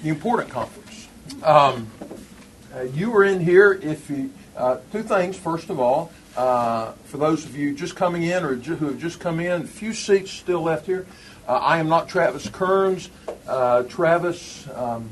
the important conference. You were in here if you, two things. First of all, for those of you just coming in or who have just come in, a few seats still left here. I am not Travis Kearns. Travis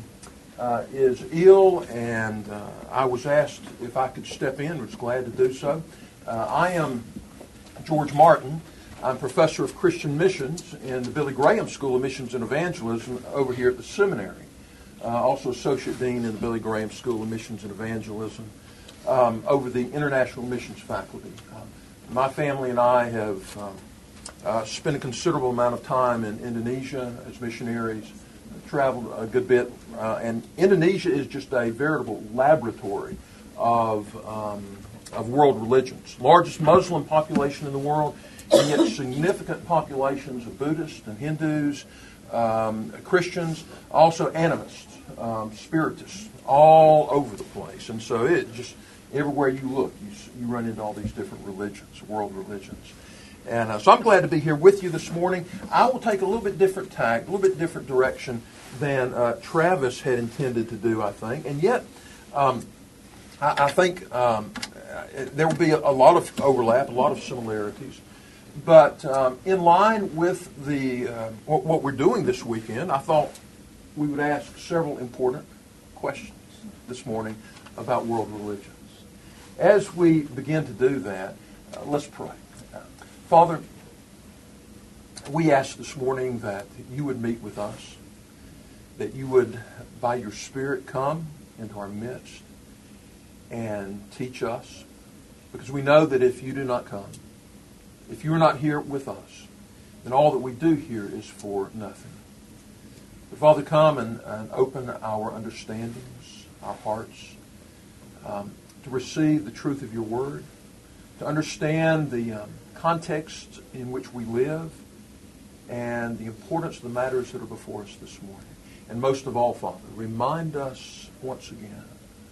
is ill, and I was asked if I could step in. I was glad to do so. I am George Martin. I'm professor of Christian missions in the Billy Graham School of Missions and Evangelism over here at the seminary. Also associate dean in the Billy Graham School of Missions and Evangelism over the international missions faculty. My family and I have spent a considerable amount of time in Indonesia as missionaries, traveled a good bit, and Indonesia is just a veritable laboratory of world religions. Largest Muslim population in the world, and yet significant populations of Buddhists and Hindus, Christians, also animists, spiritists, all over the place. And so it just, everywhere you look, you run into all these different religions, world religions. And so I'm glad to be here with you this morning. I will take a little bit different tack, a little bit different direction than Travis had intended to do, I think. And yet, I think there will be a lot of overlap, a lot of similarities. But in line with the what we're doing this weekend, I thought we would ask several important questions this morning about world religions. As we begin to do that, let's pray. Father, we ask this morning that you would meet with us, that you would, by your Spirit, come into our midst and teach us, because we know that if you do not come, if you are not here with us, then all that we do here is for nothing. But Father, come and open our understandings, our hearts, to receive the truth of your word, to understand the context in which we live, and the importance of the matters that are before us this morning. And most of all, Father, remind us once again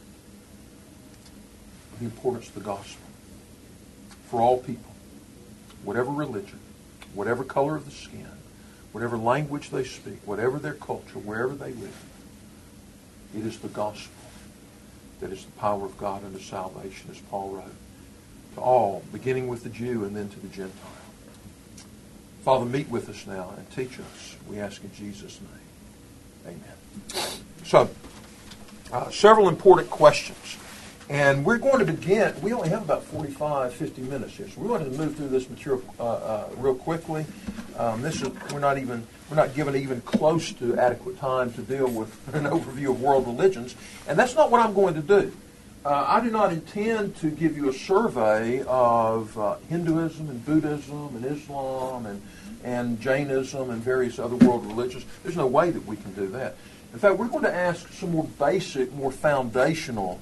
of the importance of the gospel for all people, whatever religion, whatever color of the skin, whatever language they speak, whatever their culture, wherever they live. It is the gospel that is the power of God unto salvation, as Paul wrote, to all, beginning with the Jew and then to the Gentile. Father, meet with us now and teach us. We ask in Jesus' name. Amen. So, several important questions. And we're going to begin, we only have about 45, 50 minutes here, so we're going to move through this material real quickly. We're not given even close to adequate time to deal with an overview of world religions, and that's not what I'm going to do. I do not intend to give you a survey of Hinduism and Buddhism and Islam and Jainism and various other world religions. There's no way that we can do that. In fact, we're going to ask some more basic, more foundational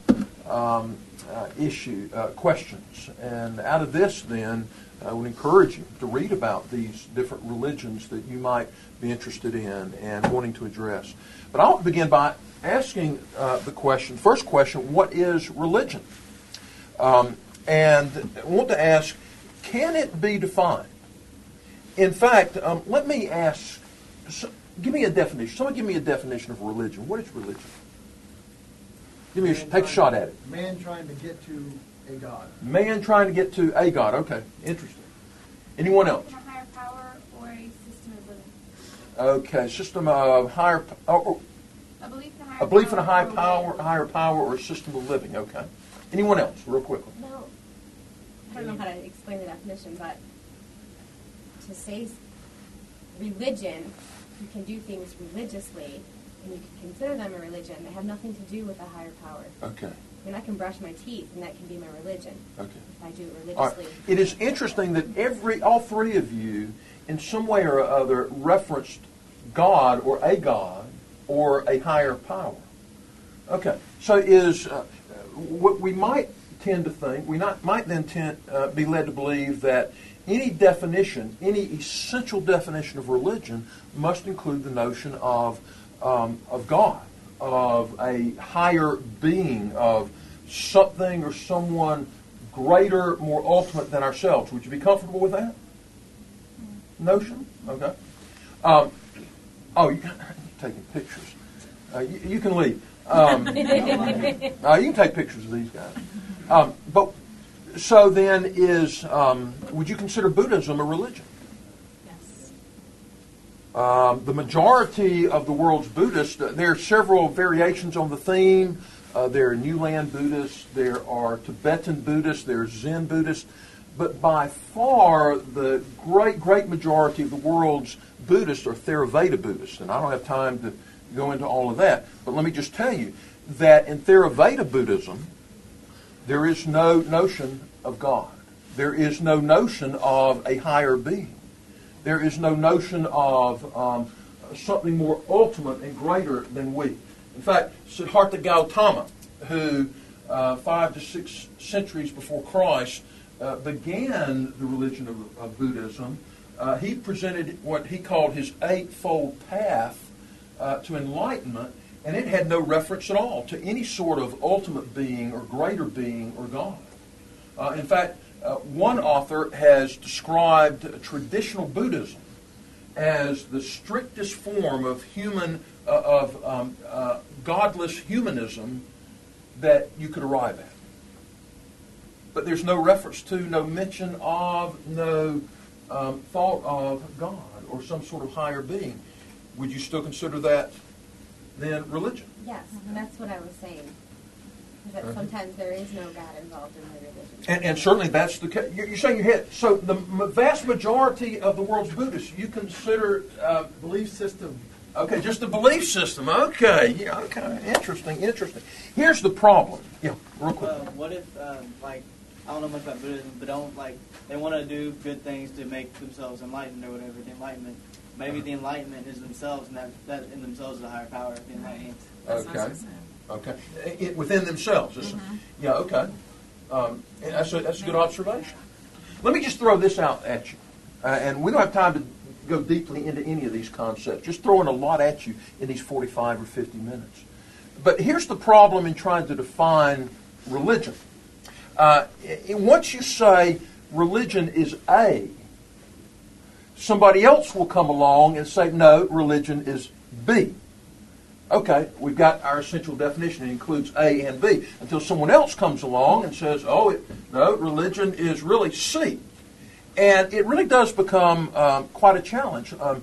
questions. And out of this, then, I would encourage you to read about these different religions that you might be interested in and wanting to address. But I'll begin by asking the question, first question, what is religion? And I want to ask, can it be defined? In fact, let me ask, give me a definition. Someone give me a definition of religion. What is religion? Take a shot at it. Man trying to get to a God. Man trying to get to a God. Okay, interesting. Anyone else? A higher power or a system of living. Okay, system of higher. A belief in a higher power, or a system of living. Okay. Anyone else, real quickly? No, I don't know how to explain the definition, but to say religion, you can do things religiously, and you can consider them a religion. They have nothing to do with a higher power. Okay. I mean, I can brush my teeth, and that can be my religion. Okay. If I do it religiously. All right. It is interesting that all three of you, in some way or other, referenced God or a higher power. Okay. So is what we might tend to think, might then be led to believe that any essential definition of religion must include the notion of God, of a higher being, of something or someone greater, more ultimate than ourselves. Would you be comfortable with that notion? Okay. You're taking pictures. You can leave. You can take pictures of these guys. But so then would you consider Buddhism a religion? Yes. The majority of the world's Buddhists, there are several variations on the theme. There are New Land Buddhists, there are Tibetan Buddhists, there are Zen Buddhists, but by far the great majority of the world's Buddhists are Theravada Buddhists, and I don't have time to go into all of that, but let me just tell you that in Theravada Buddhism, there is no notion of God. There is no notion of a higher being. There is no notion of something more ultimate and greater than we. In fact, Siddhartha Gautama, who 5 to 6 centuries before Christ began the religion of Buddhism, he presented what he called his eightfold path to enlightenment, and it had no reference at all to any sort of ultimate being or greater being or God. In fact, one author has described traditional Buddhism as the strictest form of godless humanism that you could arrive at. But there's no reference to, no mention of, no thought of God or some sort of higher being. Would you still consider that then religion? Yes, that's what I was saying. Is that sometimes there is no God involved in the religion. And certainly that's the case. You're saying your head. So the vast majority of the world's Buddhists, you consider Belief system. okay, just the belief system. Okay, yeah, okay, interesting. Here's the problem. Yeah, real quick. What if, I don't know much about Buddhism, but they want to do good things to make themselves enlightened or whatever, the enlightenment. Maybe the enlightenment is themselves, and that in themselves is a higher power, the enlightenment. Okay. Within themselves. Yeah, okay. That's a good observation. Let me just throw this out at you. And we don't have time to go deeply into any of these concepts. Just throwing a lot at you in these 45 or 50 minutes. But here's the problem in trying to define religion. Once you say religion is A, somebody else will come along and say, no, religion is B. Okay, we've got our essential definition. It includes A and B. Until someone else comes along and says, no, religion is really C. And it really does become quite a challenge. I'll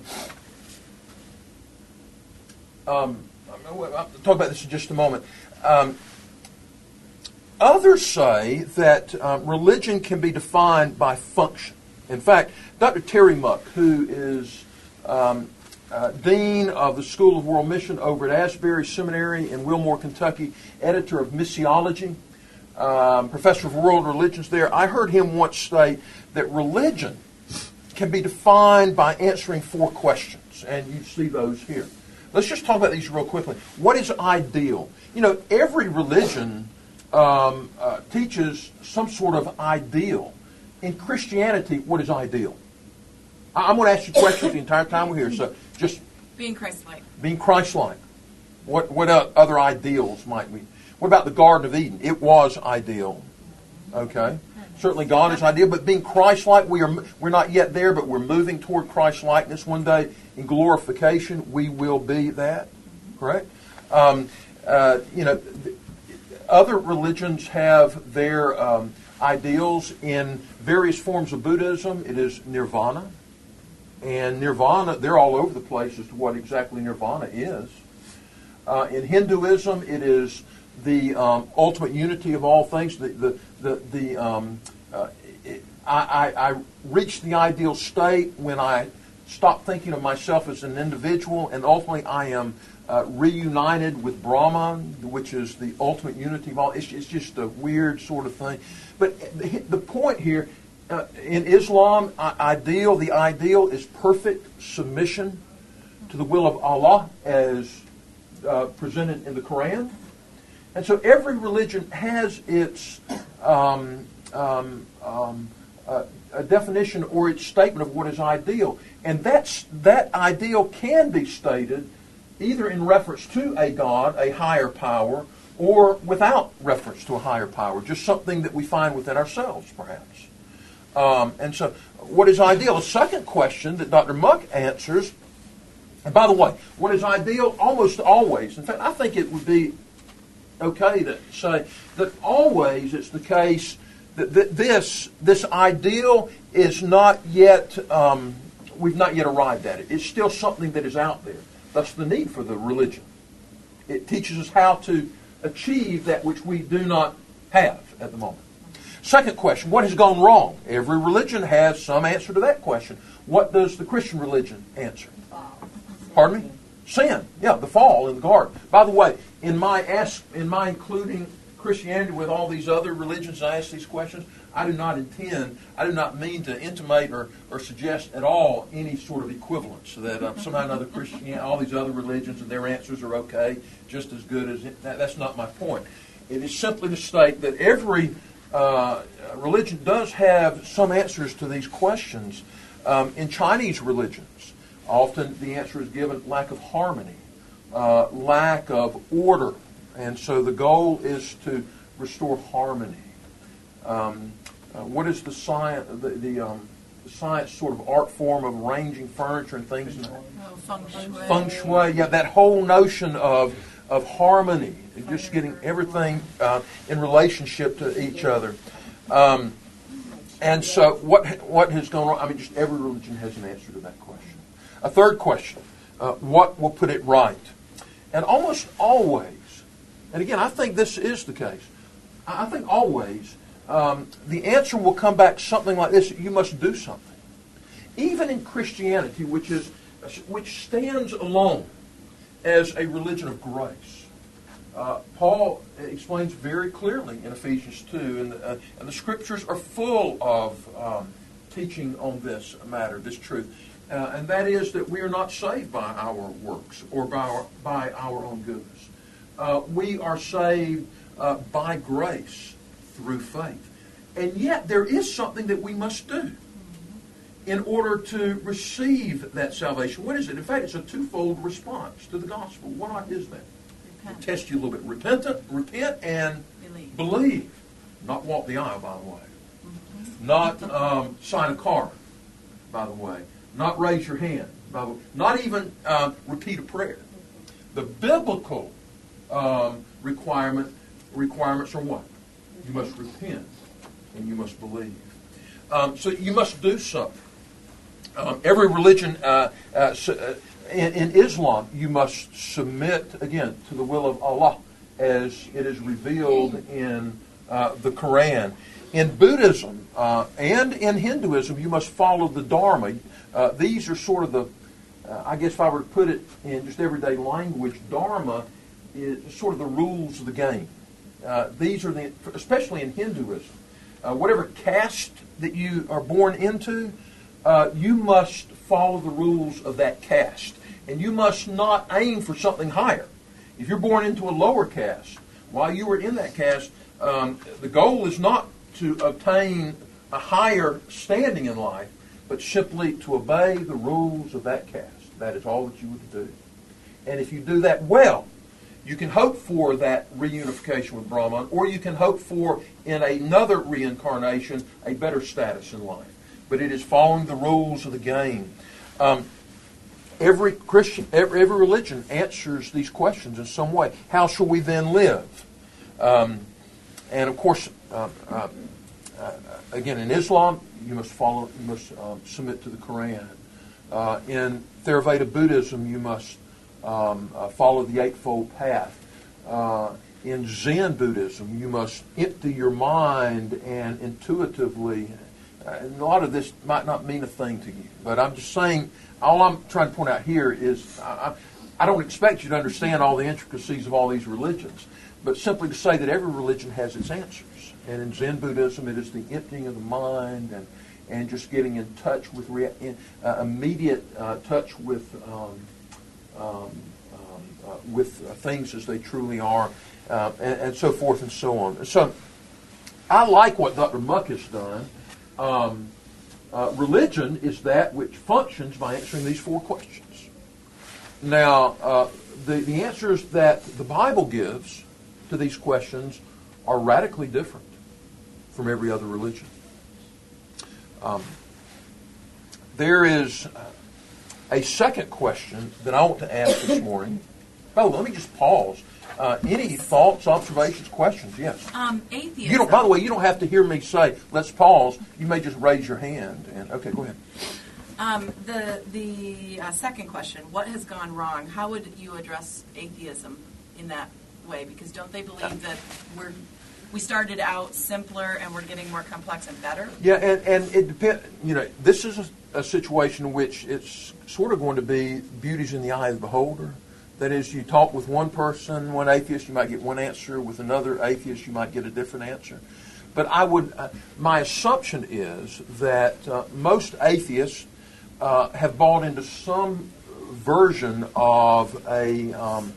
talk about this in just a moment. Others say that religion can be defined by function. In fact, Dr. Terry Muck, who is Dean of the School of World Mission over at Asbury Seminary in Wilmore, Kentucky, editor of Missiology, professor of world religions there, I heard him once state that religion can be defined by answering 4 questions, and you see those here. Let's just talk about these real quickly. What is ideal? You know, every religion teaches some sort of ideal. In Christianity, what is ideal? I'm going to ask you questions the entire time we're here, so just... Being Christ-like. Being Christ-like. What other ideals might we... What about the Garden of Eden? It was ideal. Okay? Certainly God is ideal, but being Christ-like, we're not yet there, but we're moving toward Christ-likeness. One day, in glorification, we will be that. Correct? Other religions have their ideals in various forms of Buddhism. It is nirvana. And nirvana, they're all over the place as to what exactly nirvana is. In Hinduism, it is the ultimate unity of all things. I reach the ideal state when I stop thinking of myself as an individual, and ultimately I am reunited with Brahman, which is the ultimate unity of all. It's just a weird sort of thing. But the point here, in Islam, the ideal is perfect submission to the will of Allah as presented in the Quran. And so every religion has its a definition or its statement of what is ideal. And that ideal can be stated either in reference to a God, a higher power, or without reference to a higher power, just something that we find within ourselves, perhaps. And so, what is ideal? The second question that Dr. Muck answers And by the way, what is ideal almost always, in fact, I think it would be okay to say that always it's the case that this ideal is not yet, we've not yet arrived at it. It's still something that is out there. That's the need for the religion. It teaches us how to achieve that which we do not have at the moment. Second question, what has gone wrong? Every religion has some answer to that question. What does the Christian religion answer? Pardon me? Sin. Yeah, the fall in the garden. By the way, in my including Christianity with all these other religions, I ask these questions, I do not mean to intimate or suggest at all any sort of equivalence, that somehow or another Christianity, all these other religions and their answers are okay, just as good as it. That's not my point. It is simply to state that every religion does have some answers to these questions. In Chinese religions, often the answer is given lack of harmony, lack of order, and so the goal is to restore harmony. What is the science? The science sort of art form of arranging furniture and things. Feng shui. Feng shui. Yeah, that whole notion of harmony, just getting everything in relationship to each other. And so, what has gone wrong? I mean, just every religion has an answer to that question. A third question: what will put it right? And almost always, and again, I think this is the case. I think always. The answer will come back something like this: you must do something. Even in Christianity, which stands alone as a religion of grace, Paul explains very clearly in Ephesians 2, and the Scriptures are full of teaching on this matter, this truth, and that is that we are not saved by our works or by our own goodness. We are saved by grace through faith. And yet there is something that we must do in order to receive that salvation. What is it? In fact, it's a twofold response to the gospel. What is that? Repent. Test you a little bit. Repent and believe. Not walk the aisle, by the way. Not sign a card, by the way. Not raise your hand, by the way. Not even repeat a prayer. The biblical requirements are what? You must repent and you must believe. So you must do something. Every religion, in Islam, you must submit, again, to the will of Allah as it is revealed in the Quran. In Buddhism and in Hinduism, you must follow the Dharma. These are sort of the, I guess if I were to put it in just everyday language, Dharma is sort of the rules of the game. These are especially in Hinduism, whatever caste that you are born into, you must follow the rules of that caste. And you must not aim for something higher. If you're born into a lower caste, while you are in that caste, the goal is not to obtain a higher standing in life, but simply to obey the rules of that caste. That is all that you would do. And if you do that well, you can hope for that reunification with Brahman, or you can hope for, in another reincarnation, a better status in life. But it is following the rules of the game. Every religion answers these questions in some way. How shall we then live? And of course, again, in Islam, you must submit to the Quran. In Theravada Buddhism, you must follow the Eightfold Path. In Zen Buddhism, you must empty your mind and intuitively. And a lot of this might not mean a thing to you, but I'm just saying. All I'm trying to point out here is I don't expect you to understand all the intricacies of all these religions, but simply to say that every religion has its answers. And in Zen Buddhism, it is the emptying of the mind and just getting in touch with immediate touch with things as they truly are, and so forth and so on. So I like what Dr. Muck has done. Religion is that which functions by answering these four questions. Now, the answers that the Bible gives to these questions are radically different from every other religion. There is A second question that I want to ask this morning. Oh, let me just pause. Any thoughts, observations, questions? Yes. Atheism. You don't. By the way, you don't have to hear me say, "Let's pause." You may just raise your hand. And okay, go ahead. The second question: what has gone wrong? How would you address atheism in that way? Because don't they believe that we started out simpler and we're getting more complex and better? Yeah, and it depends. You know, this is a situation in which it's sort of going to be beauty's in the eye of the beholder. That is, you talk with one person, one atheist, you might get one answer. With another atheist, you might get a different answer. But my assumption is that most atheists have bought into some version of an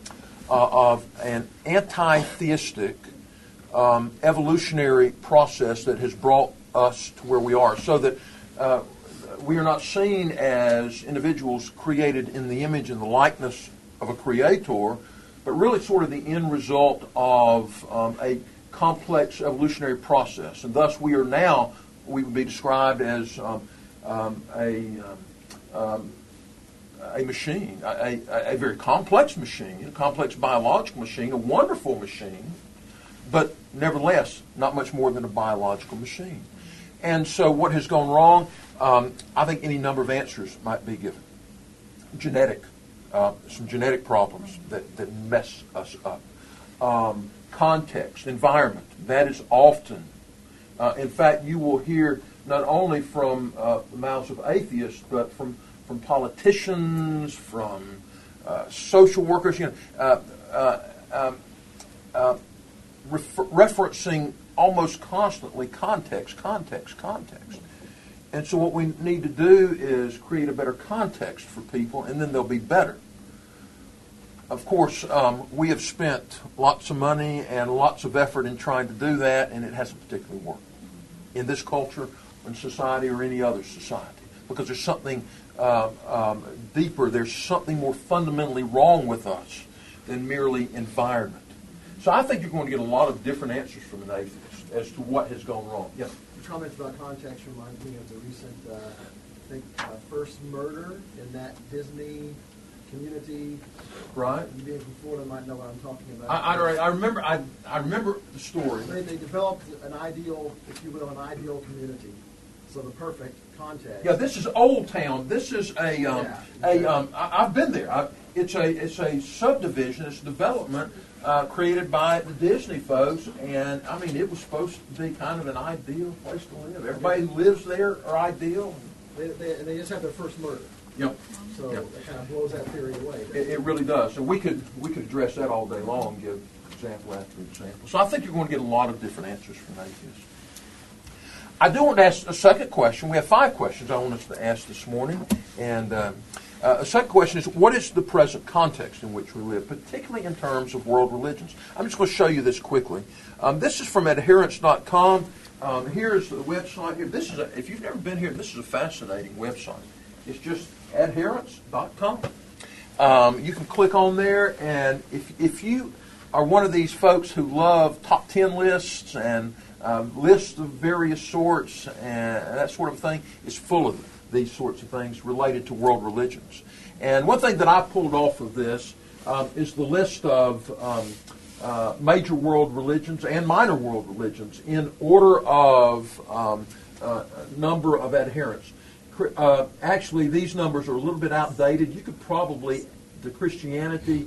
anti-theistic evolutionary process that has brought us to where we are, so that we are not seen as individuals created in the image and the likeness of a creator, but really sort of the end result of a complex evolutionary process. And thus we would be described as a machine, a very complex machine, a complex biological machine, a wonderful machine, but nevertheless not much more than a biological machine. And so what has gone wrong? I think any number of answers might be given. Some genetic problems that mess us up. Context, environment, that is often. In fact, you will hear not only from the mouths of atheists, but from politicians, from social workers, referencing almost constantly context. And so what we need to do is create a better context for people, and then they'll be better. Of course, we have spent lots of money and lots of effort in trying to do that, and it hasn't particularly worked in this culture, in society, or any other society, because there's something deeper. There's something more fundamentally wrong with us than merely environment. So I think you're going to get a lot of different answers from an atheist as to what has gone wrong. Yeah. The comments about context remind me of the recent, first murder in that Disney community. Right. You being from Florida might know what I'm talking about. I remember the story. They developed an ideal, if you will, an ideal community. So the perfect context. Yeah, this is Old Town. This is I've been there. It's a subdivision. It's a development created by the Disney folks, and I mean it was supposed to be kind of an ideal place to live. Everybody who lives there are ideal. They just had their first murder. Yep. So Yep. it kind of blows that theory away. It really does. So we could address that all day long, give example after example. So I think you're going to get a lot of different answers from atheists. I do want to ask a second question. We have 5 questions I want us to ask this morning. And a second question is, what is the present context in which we live, particularly in terms of world religions? I'm just going to show you this quickly. This is from adherence.com. Here's the website here. This is if you've never been here, this is a fascinating website. It's just adherence.com. You can click on there, and if you are one of these folks who love top 10 lists and lists of various sorts and that sort of thing, it's full of these sorts of things related to world religions. And one thing that I pulled off of this is the list of major world religions and minor world religions in order of number of adherents. Actually, these numbers are a little bit outdated. You could probably, the Christianity,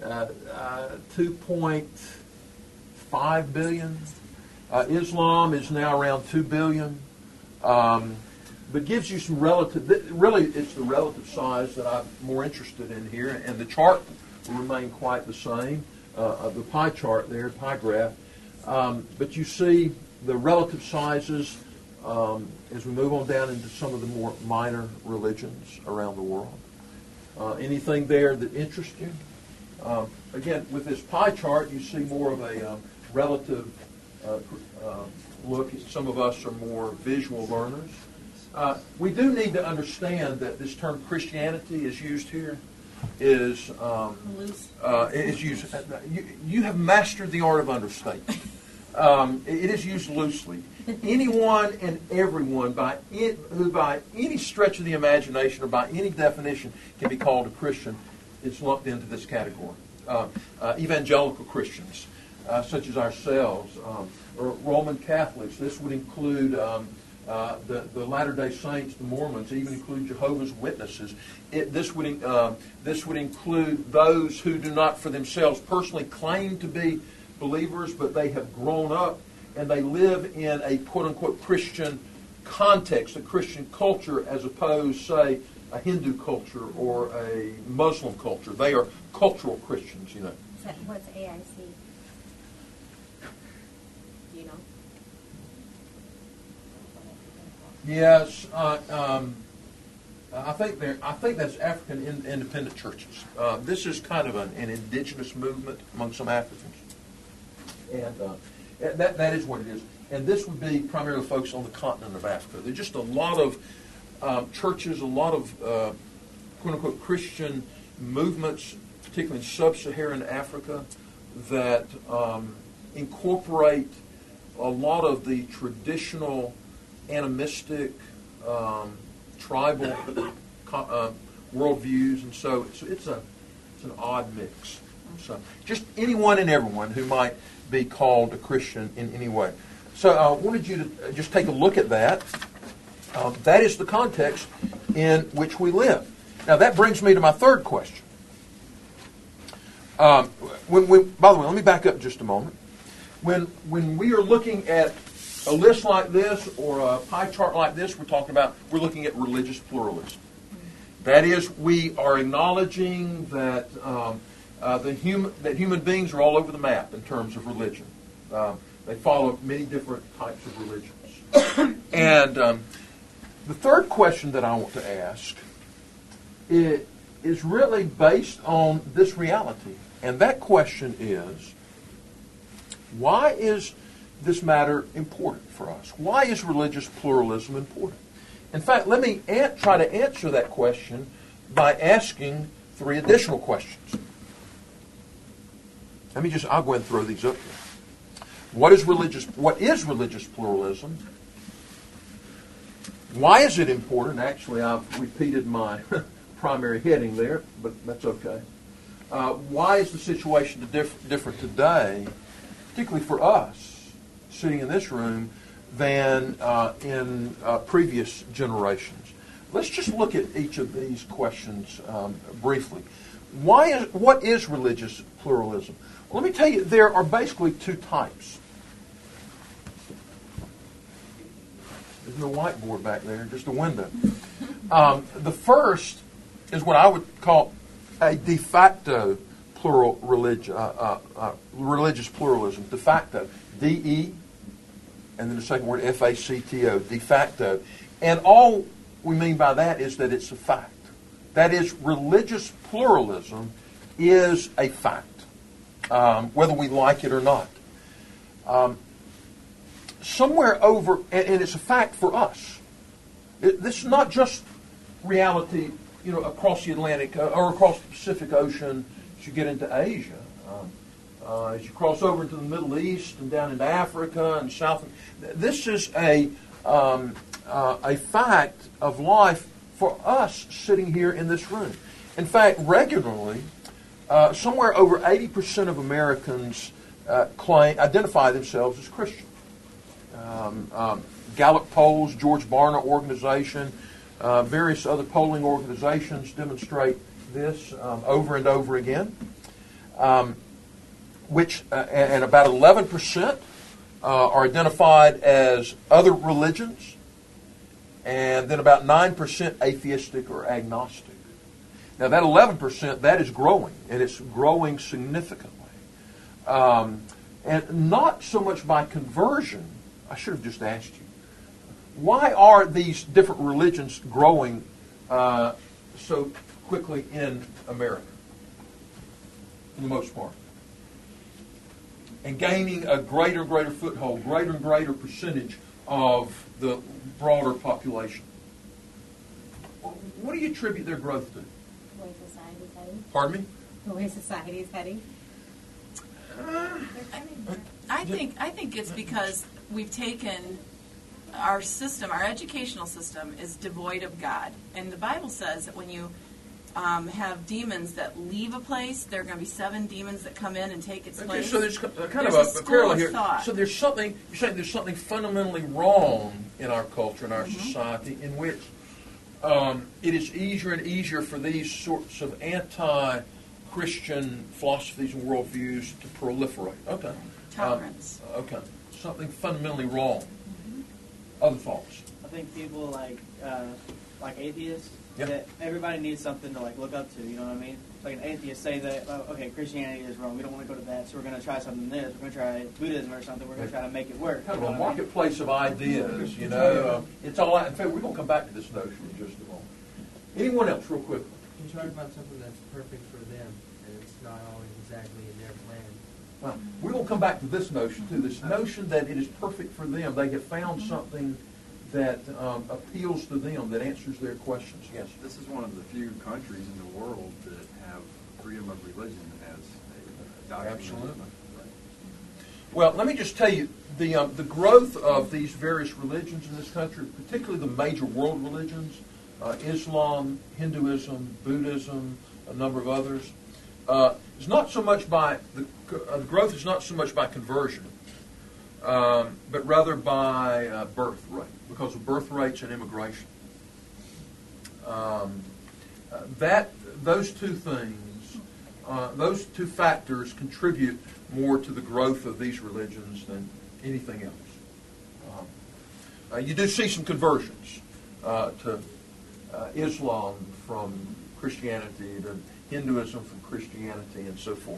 2.5 billion. Islam is now around 2 billion. But gives you some relative, really it's the relative size that I'm more interested in here, and the chart will remain quite the same, the pie chart there, pie graph. But you see the relative sizes as we move on down into some of the more minor religions around the world. Anything there that interests you? Again, with this pie chart, you see more of a relative look. Some of us are more visual learners. We do need to understand that this term Christianity is used here. Is used. You have mastered the art of understatement. It is used loosely. Anyone and everyone who by any stretch of the imagination or by any definition can be called a Christian is lumped into this category. Evangelical Christians, such as ourselves, or Roman Catholics. This would include the Latter-day Saints, the Mormons, even include Jehovah's Witnesses. This would include those who do not for themselves personally claim to be believers, but they have grown up and they live in a quote-unquote Christian context, a Christian culture, as opposed, say, a Hindu culture or a Muslim culture. They are cultural Christians, you know. What's AIC? Do you know? Yes, I think that's African independent churches. This is kind of an indigenous movement among some Africans, and that is what it is. And this would be primarily focused on the continent of Africa. There's just a lot of churches, a lot of quote-unquote Christian movements, particularly in sub-Saharan Africa, that incorporate a lot of the traditional animistic, tribal worldviews, and so it's an odd mix. So just anyone and everyone who might be called a Christian in any way. So I wanted you to just take a look at that. That is the context in which we live. Now that brings me to my third question. By the way, let me back up just a moment. When we are looking at a list like this or a pie chart like this, we're looking at religious pluralism. That is, we are acknowledging that that human beings are all over the map in terms of religion. They follow many different types of religions. And the third question that I want to ask is really based on this reality. And that question is, why is this matter important for us? Why is religious pluralism important? In fact, let me try to answer that question by asking 3 additional questions. I'll go ahead and throw these up here. What is religious pluralism? Why is it important? Actually, I've repeated my primary heading there, but that's okay. Why is the situation different today, particularly for us, sitting in this room, than in previous generations? Let's just look at each of these questions briefly. What is religious pluralism? Well, let me tell you, there are basically 2 types. There's no whiteboard back there, just a window. The first is what I would call a de facto religious pluralism. De facto. D-E, and then the second word, F-A-C-T-O, de facto. And all we mean by that is that it's a fact. That is, religious pluralism is a fact, whether we like it or not. Somewhere over, and it's a fact for us. This is not just reality, across the Atlantic or across the Pacific Ocean as you get into Asia. As you cross over into the Middle East and down into Africa and South, this is a fact of life for us sitting here in this room. In fact, regularly, somewhere over 80% of Americans identify themselves as Christian. Gallup polls, George Barna organization, various other polling organizations demonstrate this over and over again. And about 11% are identified as other religions, and then about 9% atheistic or agnostic. Now that 11%, that is growing, and it's growing significantly. And not so much by conversion. I should have just asked you, why are these different religions growing so quickly in America, for the most part? And gaining a greater and greater foothold, greater and greater percentage of the broader population. What do you attribute their growth to? The way society's heading. Pardon me? The way society's heading. I I think it's because we've taken our system, our educational system is devoid of God. And the Bible says that when you have demons that leave a place, there are going to be 7 demons that come in and take its place. So there's kind There's of a parallel here. thought. So there's something, you're saying there's something fundamentally wrong in our culture, in our society, in which it is easier and easier for these sorts of anti-Christian philosophies and worldviews to proliferate. Okay. Tolerance. Okay. Something fundamentally wrong. Other thoughts? I think people like atheists, Yep. that everybody needs something to like look up to. You know what I mean? Like an atheist say that, okay, Christianity is wrong. We don't want to go to that, so we're going to try something this. We're going to try Buddhism or something. We're going to try to make it work. Kind You of know a what I mean? marketplace of ideas, you know. It's all out. In fact, we're going to come back to this notion in just a moment. Anyone else, real quick? You talk about something that's perfect for them, and it's not always exactly in their plan. Well, we're going to come back to this notion, too. This notion that it is perfect for them. They have found something that appeals to them, that answers their questions. Yes. This is one of the few countries in the world that have freedom of religion as a document. Absolutely. Well, let me just tell you, the growth of these various religions in this country, particularly the major world religions, Islam, Hinduism, Buddhism, a number of others, is not so much by the growth is not so much by conversion, but rather by birth rate, because of birth rates and immigration. Those two things, those two factors contribute more to the growth of these religions than anything else. You do see some conversions to Islam from Christianity, to Hinduism from Christianity, and so forth.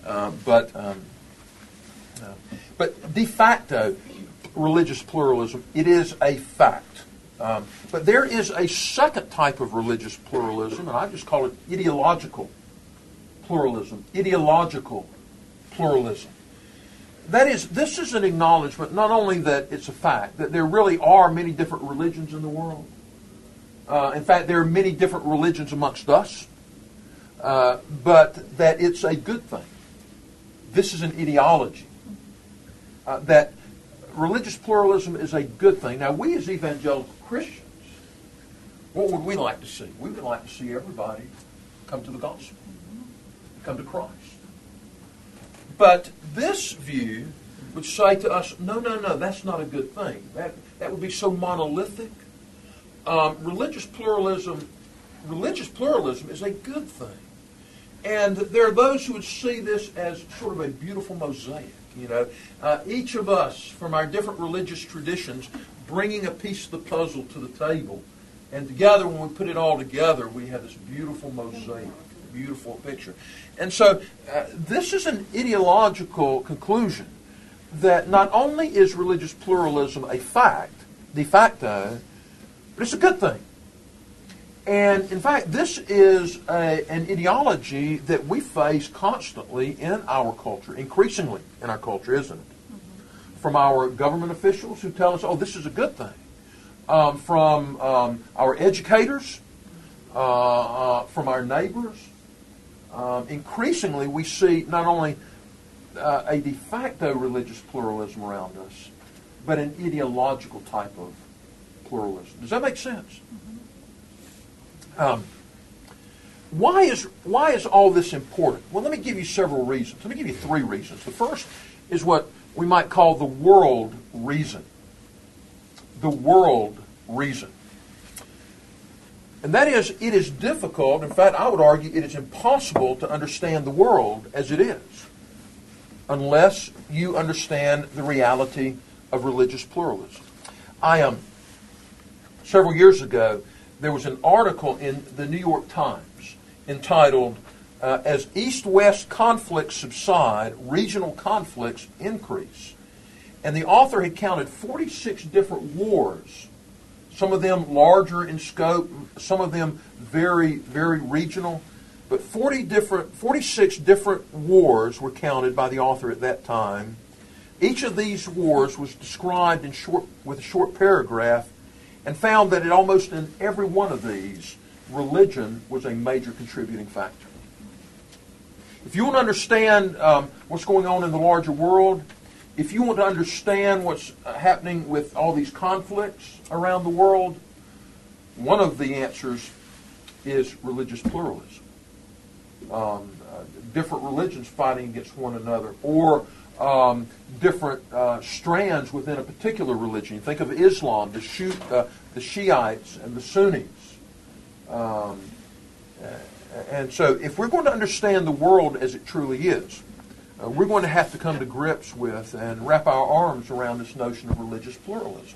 But de facto religious pluralism, it is a fact. But there is a second type of religious pluralism, and I just call it ideological pluralism. Ideological pluralism. That is, this is an acknowledgement not only that it's a fact, that there really are many different religions in the world. In fact, there are many different religions amongst us, but that it's a good thing. This is an ideology. That religious pluralism is a good thing. Now, we as evangelical Christians, what would we like to see? We would like to see everybody come to the gospel, come to Christ. But this view would say to us, no, that's not a good thing. That would be so monolithic. Religious pluralism is a good thing. And there are those who would see this as sort of a beautiful mosaic. You know, each of us from our different religious traditions bringing a piece of the puzzle to the table. And together, when we put it all together, we have this beautiful mosaic, beautiful picture. And so this is an ideological conclusion that not only is religious pluralism a fact, de facto, but it's a good thing. And in fact, this is an ideology that we face constantly in our culture, increasingly in our culture, isn't it? Mm-hmm. From our government officials who tell us, oh, this is a good thing. From our educators, from our neighbors. Increasingly, we see not only a de facto religious pluralism around us, but an ideological type of pluralism. Does that make sense? Why is all this important? Well, let me give you several reasons. Let me give you 3 reasons. The first is what we might call the world reason. The world reason. And that is, it is difficult, in fact, I would argue it is impossible to understand the world as it is unless you understand the reality of religious pluralism. Several years ago, there was an article in the New York Times entitled, As East-West Conflicts Subside, Regional Conflicts Increase. And the author had counted 46 different wars, some of them larger in scope, some of them very, very regional, but 46 different wars were counted by the author at that time. Each of these wars was described with a short paragraph, and found that almost in every one of these, religion was a major contributing factor. If you want to understand what's going on in the larger world, if you want to understand what's happening with all these conflicts around the world, one of the answers is religious pluralism. Different religions fighting against one another, or different strands within a particular religion. You think of Islam, the Shiites and the Sunnis. And so if we're going to understand the world as it truly is, we're going to have to come to grips with and wrap our arms around this notion of religious pluralism.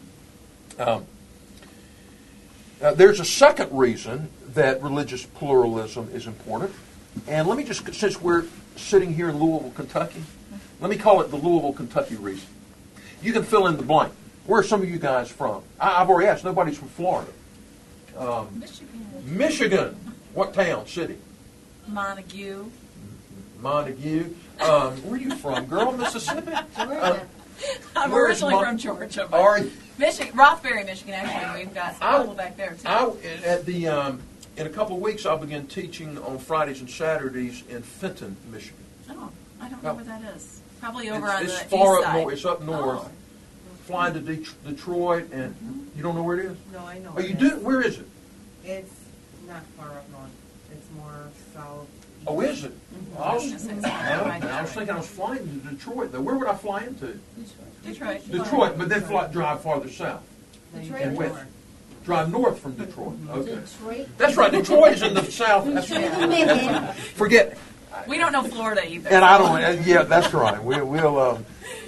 There's a second reason that religious pluralism is important. And let me just, since we're sitting here in Louisville, Kentucky, let me call it the Louisville, Kentucky reason. You can fill in the blank. Where are some of you guys from? I've already asked. Nobody's from Florida. Michigan. What town, city? Montague. Montague. Where are you from, girl? Mississippi? I'm where's originally from Georgia. But Are you? Michigan, Rothbury, Michigan, actually. We've got people back there, too. In a couple of weeks, I'll begin teaching on Fridays and Saturdays in Fenton, Michigan. Oh, I don't know where that is. Probably over It's on the east far up side. north. It's up north. Oh. Flying to Detroit, and you don't know where it is? No, I know. Oh, you do? Where is it? It's not far up north. It's more south. Oh, is it? I was gonna say something about I was thinking I was flying to Detroit, though. Where would I fly into? Detroit. Detroit, but then drive farther south. Detroit And west. Drive north from Detroit. Okay. Detroit. That's right. Detroit is in the south. That's right. Forget it. We don't know Florida either. And I don't. Yeah, that's right. We'll.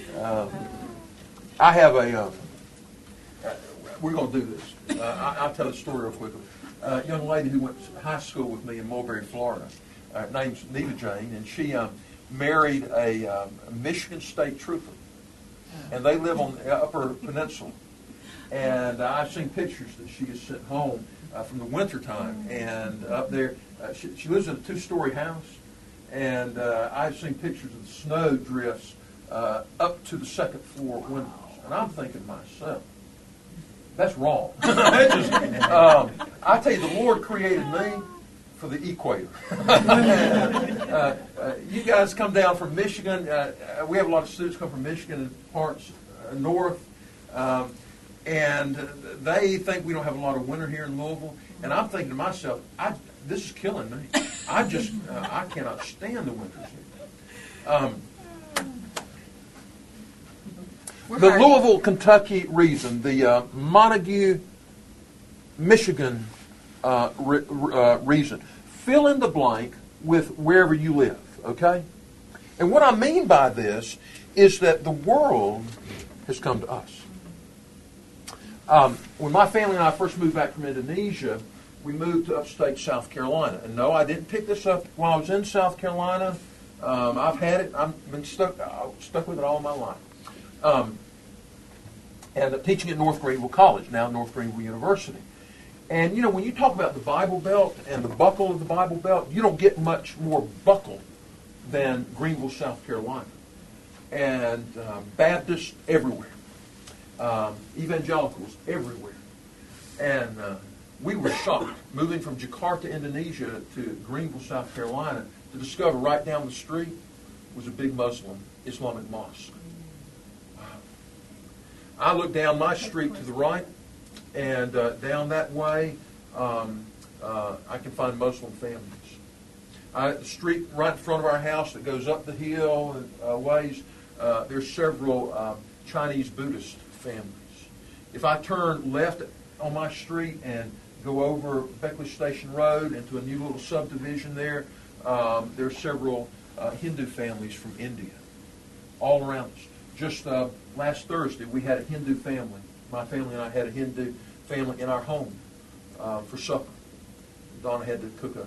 I have a. We're going to do this. I'll tell the story real quickly. A young lady who went to high school with me in Mulberry, Florida. Name's Neva Jane, and she married a Michigan State trooper, and they live on the Upper Peninsula. And I've seen pictures that she has sent home from the wintertime, and up there, she lives in a 2-story house, and I've seen pictures of the snow drifts up to the second floor windows, and I'm thinking to myself, that's wrong. I tell you, the Lord created me for the equator. You guys come down from Michigan. We have a lot of students come from Michigan and parts north. And they think we don't have a lot of winter here in Louisville. And I'm thinking to myself, this is killing me. I cannot stand the winters here. The Louisville, Kentucky reason, the Montague, Michigan reason. Fill in the blank with wherever you live, okay? And what I mean by this is that the world has come to us. When my family and I first moved back from Indonesia, we moved to upstate South Carolina. And no, I didn't pick this up while I was in South Carolina. I've had it. I've been stuck with it all my life. And teaching at North Greenville College, now North Greenville University. And, you know, when you talk about the Bible Belt and the buckle of the Bible Belt, you don't get much more buckle than Greenville, South Carolina. And Baptists everywhere. Evangelicals everywhere. And we were shocked, moving from Jakarta, Indonesia to Greenville, South Carolina, to discover right down the street was a big Muslim Islamic mosque. I looked down my street to the right, and down that way, I can find Muslim families. The street right in front of our house that goes up the hill and ways, there's several Chinese Buddhist families. If I turn left on my street and go over Beckley Station Road into a new little subdivision there, there's several Hindu families from India all around us. Just last Thursday, we had a Hindu family. My family and I had a Hindu family in our home for supper. Donna had to cook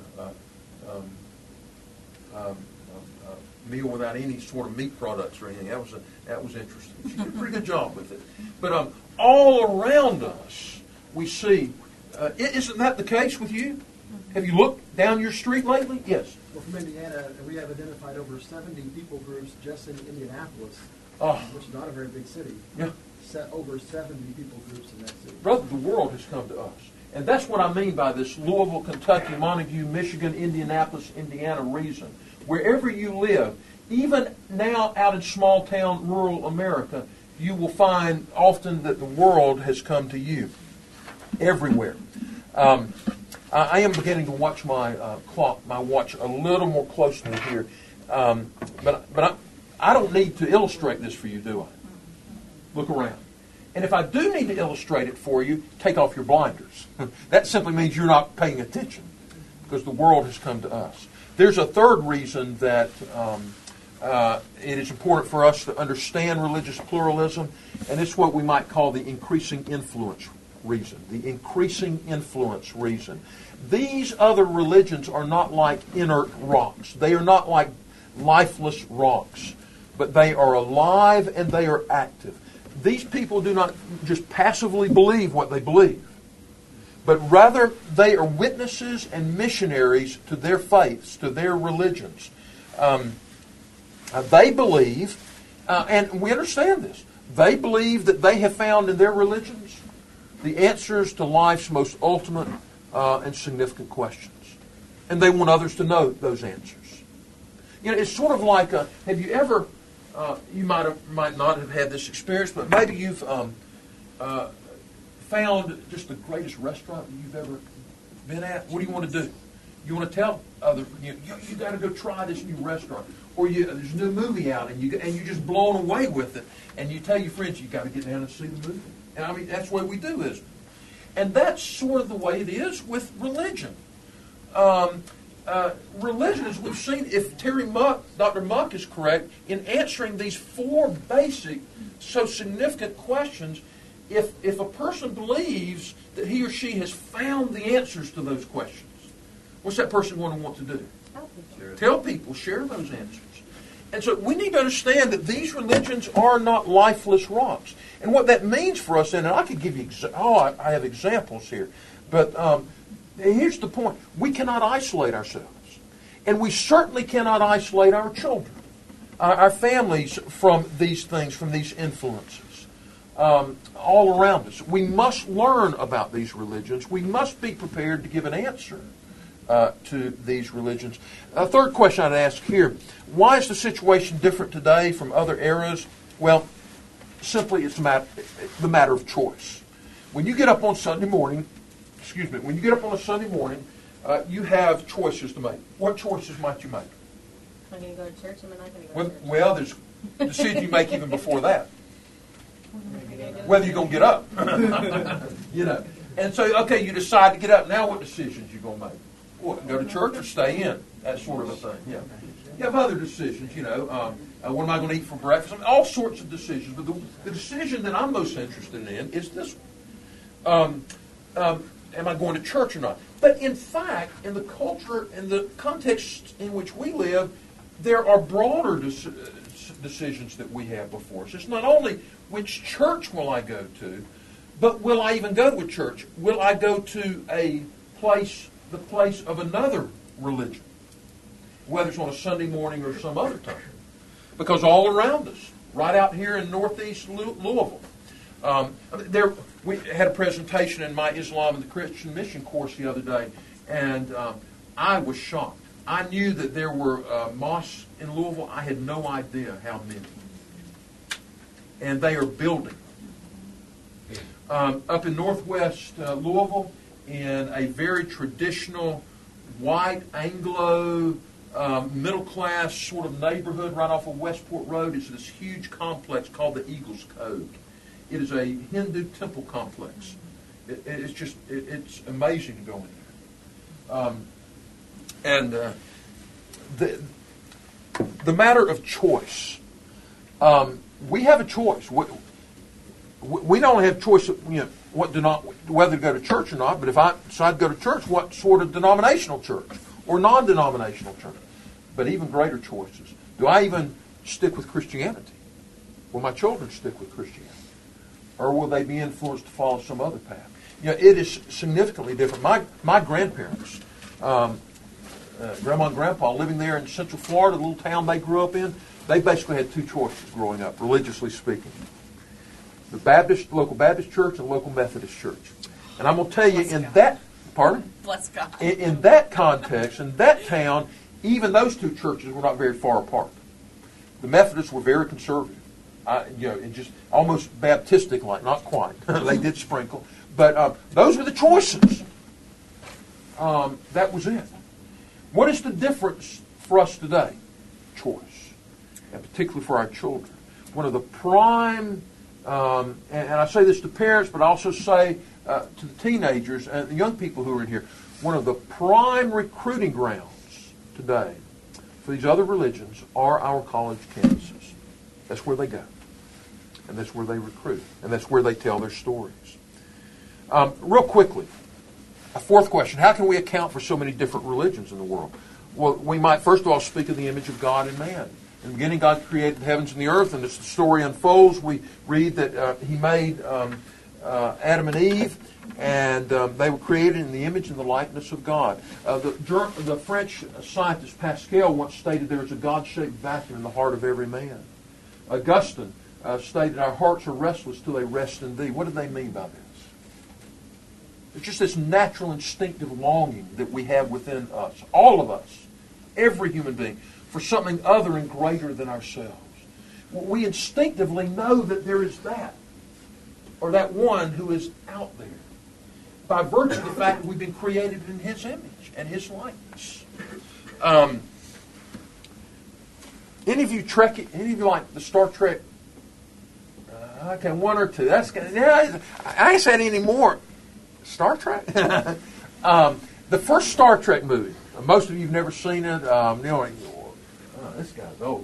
a meal without any sort of meat products or anything. That was interesting. She did a pretty good job with it. But all around us, we see. Isn't that the case with you? Have you looked down your street lately? Yes. Well, from Indiana, we have identified over 70 people groups just in Indianapolis, which is not a very big city. Yeah. Over 70 people groups in that city. Brother, the world has come to us. And that's what I mean by this Louisville, Kentucky, Montague, Michigan, Indianapolis, Indiana reason. wherever you live, even now out in small town rural America, you will find often that the world has come to you everywhere. I am beginning to watch my my watch a little more closely here, but I don't need to illustrate this for you, do I? Look around. And if I do need to illustrate it for you, take off your blinders. That simply means you're not paying attention, because the world has come to us. There's a third reason that it is important for us to understand religious pluralism, and it's what we might call the increasing influence reason. The increasing influence reason. These other religions are not like inert rocks. They are not like lifeless rocks, but they are alive and they are active. These people do not just passively believe what they believe, but rather they are witnesses and missionaries to their faiths, to their religions. They believe, and we understand this, they believe that they have found in their religions the answers to life's most ultimate and significant questions. And they want others to know those answers. You know, it's sort of like, have you ever, you might not have had this experience, but maybe you've found just the greatest restaurant that you've ever been at. What do you want to do? You want to tell others, you got to go try this new restaurant. Or there's a new movie out, and you're just blown away with it, and you tell your friends, you got to get down and see the movie. And I mean, that's what we do, isn't it? And that's sort of the way it is with religion. Religion, as we've seen, if Dr. Muck is correct, in answering these four basic, so significant questions, if a person believes that he or she has found the answers to those questions, what's that person going to want to do? Tell people, share those answers. And so we need to understand that these religions are not lifeless rocks. And what that means for us, and I could give you, I have examples here, but here's the point. We cannot isolate ourselves. And we certainly cannot isolate our children, our families from these things, from these influences all around us. We must learn about these religions. We must be prepared to give an answer to these religions. A third question I'd ask here, why is the situation different today from other eras? Well, simply it's the matter of choice. When you get up on Sunday morning, when you get up on a Sunday morning, you have choices to make. What choices might you make? Am I going to go to church? Am I not going to go to church? Well, there's decisions you make even before that. Whether you're going to get up. You know. And so, okay, you decide to get up. Now what decisions you going to make? What, go to church or stay in? That sort of a thing. Yeah. You have other decisions, you know. What am I going to eat for breakfast? I mean, all sorts of decisions. But the decision that I'm most interested in is this one. Am I going to church or not? But in fact, in the culture, in the context in which we live, there are broader decisions that we have before us. It's not only which church will I go to, but will I even go to a church? Will I go to the place of another religion, whether it's on a Sunday morning or some other time? Because all around us, right out here in northeast Louisville, we had a presentation in my Islam and the Christian Mission course the other day, and I was shocked. I knew that there were mosques in Louisville. I had no idea how many. And they are building. Up in northwest Louisville, in a very traditional white Anglo middle-class sort of neighborhood right off of Westport Road, is this huge complex called the Eagles Cove. It is a Hindu temple complex. It's amazing to go in there. The matter of choice. We have a choice. We not only have choice, whether to go to church or not, but if I decide to go to church, what sort of denominational church or non-denominational church? But even greater choices. Do I even stick with Christianity? Will my children stick with Christianity? Or will they be influenced to follow some other path? It is significantly different. My grandparents, Grandma and Grandpa, living there in Central Florida, the little town they grew up in, they basically had two choices growing up, religiously speaking. The local Baptist church and local Methodist church. And I'm going to tell you, in that context, in that town, even those two churches were not very far apart. The Methodists were very conservative. And just almost Baptistic-like, not quite. They did sprinkle. But those were the choices. That was it. What is the difference for us today? Choice. And particularly for our children. One of the prime, and I say this to parents, but I also say to the teenagers and the young people who are in here, one of the prime recruiting grounds today for these other religions are our college campuses. That's where they go. And that's where they recruit. And that's where they tell their stories. Real quickly, a fourth question. How can we account for so many different religions in the world? Well, we might first of all speak of the image of God in man. In the beginning, God created the heavens and the earth, and as the story unfolds, we read that He made Adam and Eve, and they were created in the image and the likeness of God. The French scientist Pascal once stated there is a God-shaped vacuum in the heart of every man. Augustine stated our hearts are restless till they rest in Thee. What did they mean by this? It's just this natural instinctive longing that we have within us, all of us, every human being, for something other and greater than ourselves. We instinctively know that there is that, or that one who is out there, by virtue of the fact that we've been created in His image and His likeness. Any of you like the Star Trek? Okay, one or two. That's good. Yeah, I ain't said any more. Star Trek? The first Star Trek movie. Most of you have never seen it. This guy's old.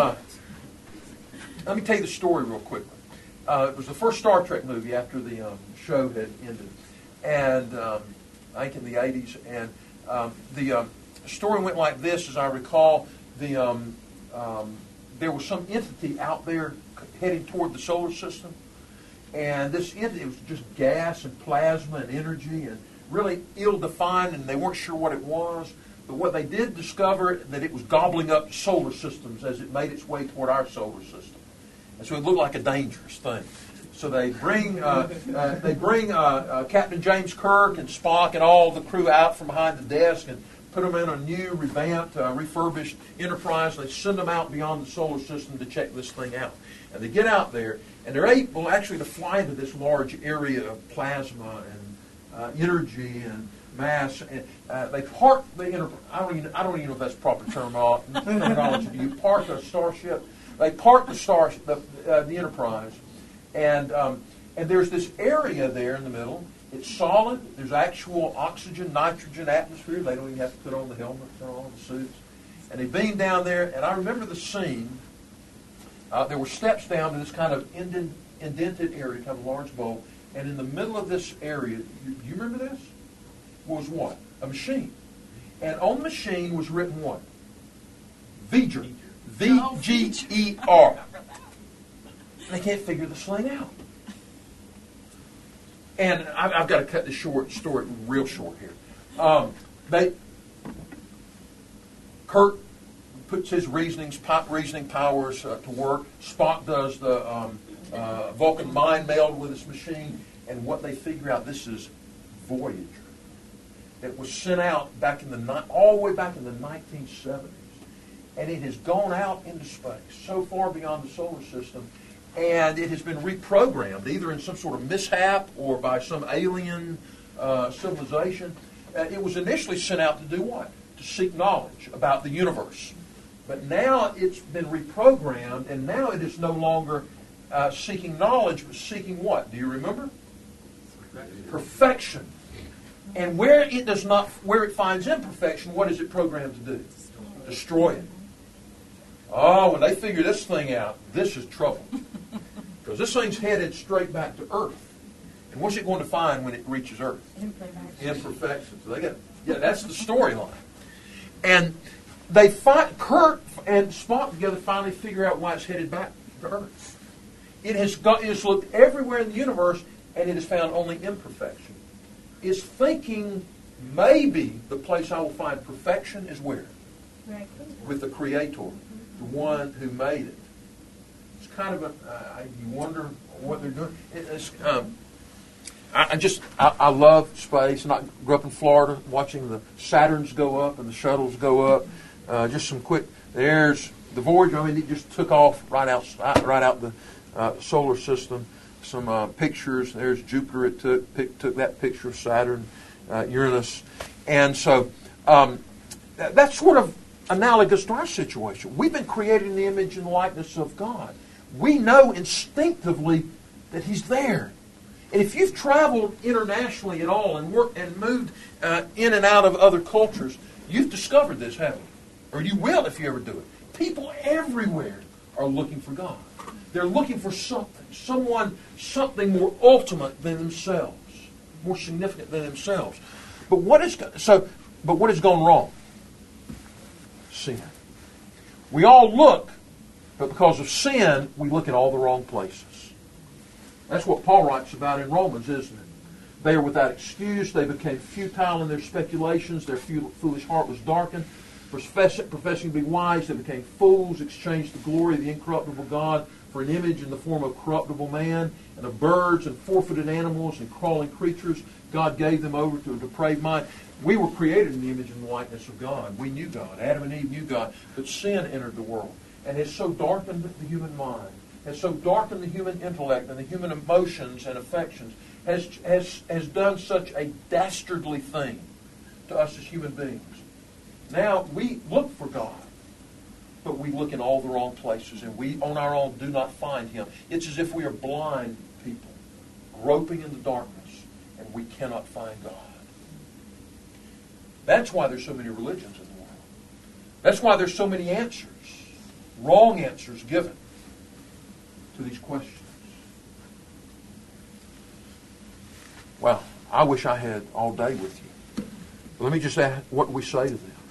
Let me tell you the story real quickly. It was the first Star Trek movie after the show had ended, and I think in the 80s. And the story went like this, as I recall. There was some entity out there heading toward the solar system. And this entity, it was just gas and plasma and energy and really ill-defined, and they weren't sure what it was. But what they did discover, that it was gobbling up solar systems as it made its way toward our solar system. And so it looked like a dangerous thing. So they bring Captain James Kirk and Spock and all the crew out from behind the desk and put them in a new, revamped, refurbished Enterprise. They send them out beyond the solar system to check this thing out. And they get out there, and they're able actually to fly into this large area of plasma and energy and mass. And they park the Enterprise. I don't even know if that's proper terminology. You park a starship. They park the Enterprise, and there's this area there in the middle. It's solid. There's actual oxygen, nitrogen atmosphere. They don't even have to put on the helmets or all the suits. And they beam down there, and I remember the scene. There were steps down to this kind of indented area, kind of a large bowl, and in the middle of this area, you remember this? Was what? A machine. And on the machine was written what? V'ger. V-G-E-R. They can't figure this thing out. And I've got to cut this story real short here. Kirk puts his reasoning powers to work. Spock does the Vulcan mind meld with his machine, and what they figure out, this is Voyager. It was sent out all the way back in the 1970s, and it has gone out into space, so far beyond the solar system, and it has been reprogrammed, either in some sort of mishap or by some alien civilization. It was initially sent out to do what? To seek knowledge about the universe. But now it's been reprogrammed, and now it is no longer seeking knowledge, but seeking what? Do you remember? Perfection. And where it finds imperfection, what is it programmed to do? Destroy it. Oh, when they figure this thing out, this is trouble. Because this thing's headed straight back to Earth. And what's it going to find when it reaches Earth? Imperfection. So that's the storyline. And Kirk and Spock together finally figure out why it's headed back to Earth. It has looked everywhere in the universe, and it has found only imperfection. It's thinking maybe the place I will find perfection is where? With the Creator, the one who made it. It's kind of you wonder what they're doing. I love space, and I grew up in Florida watching the Saturns go up and the shuttles go up. Just some quick. There's the Voyager. I mean, it just took off right out the solar system. Some pictures. There's Jupiter. It took that picture of Saturn, Uranus, and so that's sort of analogous to our situation. We've been created in the image and likeness of God. We know instinctively that He's there. And if you've traveled internationally at all and worked and moved in and out of other cultures, you've discovered this, haven't you? Or you will if you ever do it. People everywhere are looking for God. They're looking for something, something more ultimate than themselves, more significant than themselves. But what has gone wrong? Sin. We all look, but because of sin, we look in all the wrong places. That's what Paul writes about in Romans, isn't it? They are without excuse. They became futile in their speculations. Their foolish heart was darkened. Professing to be wise, they became fools, exchanged the glory of the incorruptible God for an image in the form of corruptible man and of birds and four-footed animals and crawling creatures. God gave them over to a depraved mind. We were created in the image and likeness of God. We knew God. Adam and Eve knew God. But sin entered the world and has so darkened the human mind, has so darkened the human intellect and the human emotions and affections, has done such a dastardly thing to us as human beings. Now we look for God, but we look in all the wrong places, and we on our own do not find Him. It's as if we are blind people, groping in the darkness, and we cannot find God. That's why there's so many religions in the world. That's why there's so many answers, wrong answers given to these questions. Well, I wish I had all day with you. But let me just ask, what do we say to them?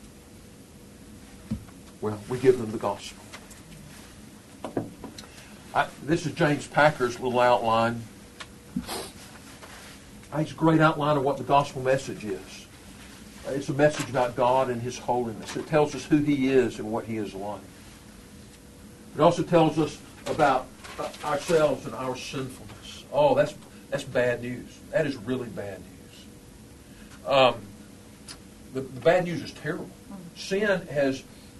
Well, we give them the gospel. This is James Packer's little outline. It's a great outline of what the gospel message is. It's a message about God and His holiness. It tells us who He is and what He is like. It also tells us about ourselves and our sinfulness. Oh, that's bad news. That is really bad news. The bad news is terrible. Sin has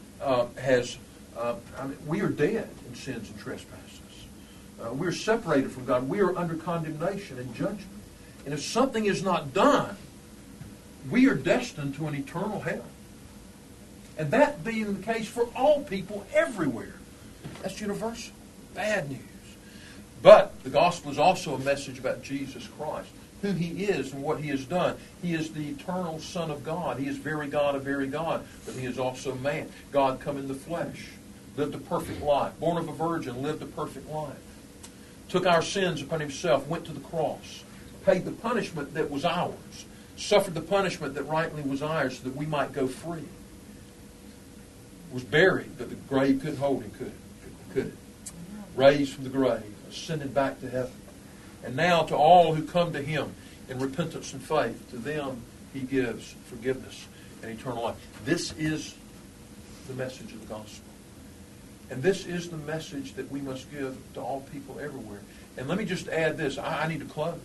we are dead in sins and trespasses. We are separated from God. We are under condemnation and judgment. And if something is not done, we are destined to an eternal hell. And that being the case for all people everywhere. That's universal. Bad news. But the gospel is also a message about Jesus Christ, who He is and what He has done. He is the eternal Son of God. He is very God of very God, but He is also man. God come in the flesh, lived a perfect life, born of a virgin, lived a perfect life, took our sins upon Himself, went to the cross, paid the punishment that was ours, suffered the punishment that rightly was ours so that we might go free. Was buried, but the grave couldn't hold Him, could it? Raised from the grave, ascended back to heaven. And now to all who come to Him in repentance and faith, to them He gives forgiveness and eternal life. This is the message of the gospel. And this is the message that we must give to all people everywhere. And let me just add this. I need to close.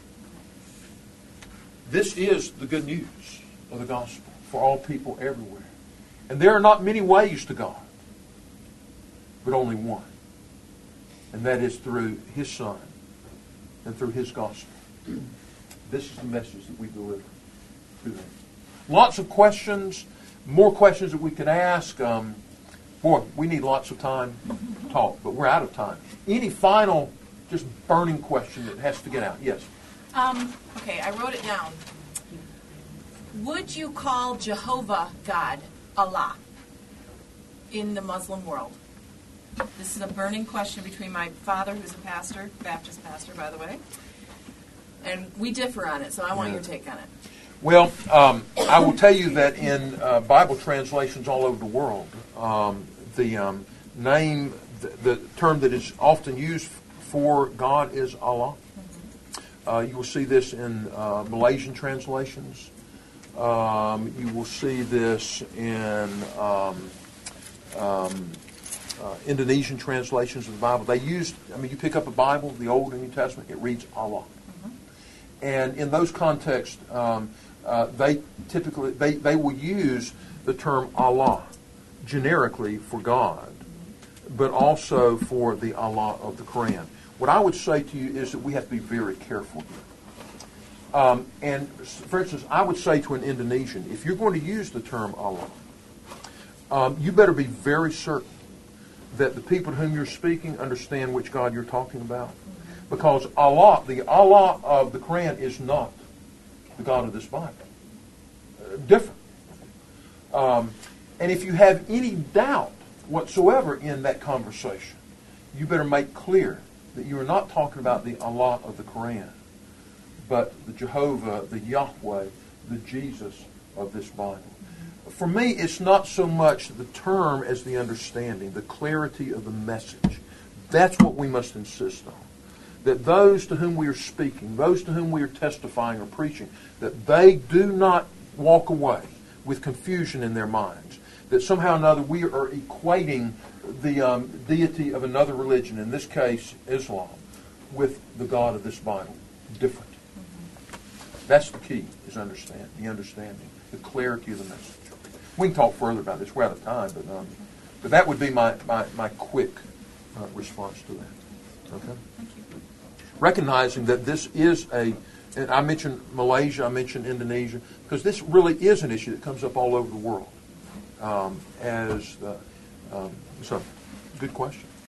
This is the good news of the gospel for all people everywhere. And there are not many ways to God, but only one. And that is through His Son and through His gospel. This is the message that we deliver to them. Lots of questions, more questions that we could ask. Boy, we need lots of time to talk, but we're out of time. Any final, just burning question that has to get out? Yes. Okay, I wrote it down. Would you call Jehovah God Allah in the Muslim world? This is a burning question between my father, who's a pastor, Baptist pastor, by the way, and we differ on it, so I want your take on it. Well, I will tell you that in Bible translations all over the world, the term that is often used for God is Allah. You will see this in Malaysian translations. You will see this in Indonesian translations of the Bible. They use, you pick up a Bible, the Old and New Testament, it reads Allah. And in those contexts, they typically they will use the term Allah generically for God, but also for the Allah of the Quran. What I would say to you is that we have to be very careful here. And for instance, I would say to an Indonesian, if you're going to use the term Allah, you better be very certain that the people to whom you're speaking understand which God you're talking about. Because Allah, the Allah of the Quran, is not the God of this Bible. Different. And if you have any doubt whatsoever in that conversation, you better make clear that you are not talking about the Allah of the Quran, but the Jehovah, the Yahweh, the Jesus of this Bible. For me, it's not so much the term as the understanding, the clarity of the message. That's what we must insist on. That those to whom we are speaking, those to whom we are testifying or preaching, that they do not walk away with confusion in their minds. That somehow or another we are equating the deity of another religion, in this case Islam, with the God of this Bible. Different. That's the key, is the understanding, the clarity of the message. We can talk further about this. We're out of time, but that would be my quick response to that. Okay? Thank you. Recognizing that this is and I mentioned Malaysia, I mentioned Indonesia, because this really is an issue that comes up all over the world. So, good question.